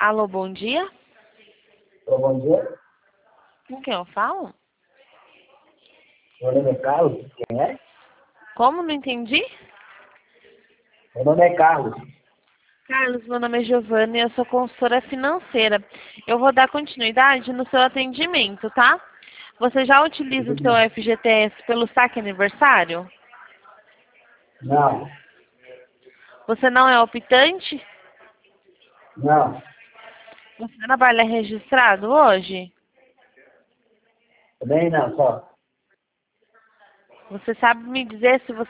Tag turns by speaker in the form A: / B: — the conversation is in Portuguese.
A: Alô, bom dia.
B: Bom dia.
A: Com quem eu falo?
B: Meu nome é Carlos. Quem é?
A: Como? Não entendi?
B: Meu nome é Carlos.
A: Carlos, meu nome é Giovana e eu sou consultora financeira. Eu vou dar continuidade no seu atendimento, tá? Você já utiliza o seu FGTS pelo saque aniversário?
B: Não,
A: Você não é optante?
B: não.
A: Você trabalha registrado hoje?
B: Também não, só.
A: Você sabe me dizer se você